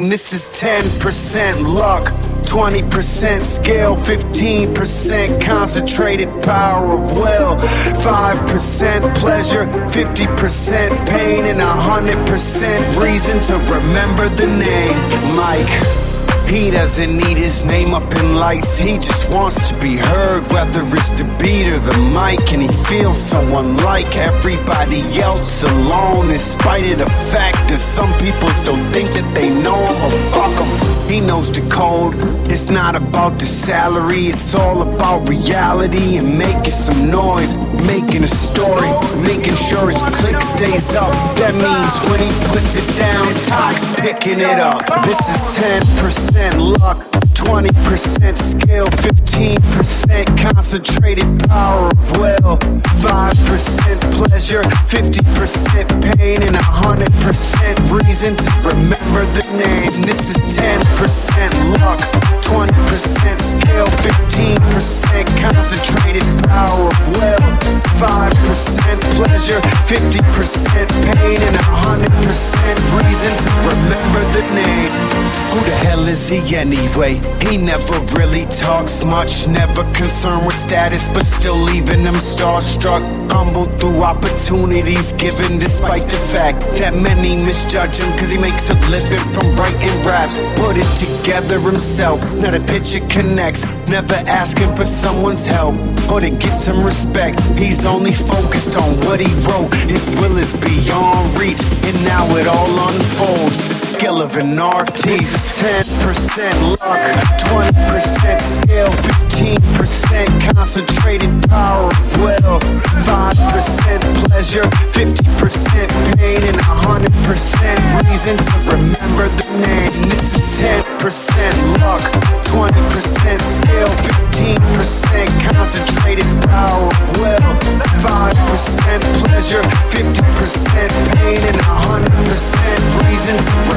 This is 10% luck, 20% skill, 15% concentrated power of will, 5% pleasure, 50% pain, and 100% reason to remember the name Mike. He doesn't need his name up in lights, he just wants to be heard, whether it's the beat or the mic. And he feels so unlike everybody else, alone, in spite of the fact that some people still think that they know him, but fuck him. He knows the code, it's not about the salary, it's all about reality and making some noise, making a story, making sure his click stays up. That means when he puts it down, Toc's picking it up. This is 10% luck, 20% skill, 15% concentrated power of will, 5% pleasure, 50% pain, and 100% reason to remember the name. This is 10% luck, 20% skill, 15% concentrated power of will, 5% pleasure, 50% pain, and 100% reason to remember the name. Who the hell is he anyway? He never really talks much, never concerned with status, but still leaving them starstruck. Humble through opportunities given, despite the fact that many misjudge him, cause he makes a living from writing raps. Put it together himself, now the picture connects. Never asking for someone's help or to get some respect. He's only focused on what he wrote. His will is beyond reach, and now it all unfolds. The skill of an artist. 10% luck, 20% skill, 15% concentrated power of will, 5% pleasure, 50% pain, and 100% reason to remember the name. This is 10% luck, 20% skill, 15% concentrated power of will, 5% pleasure, 50% pain, and 100% reason to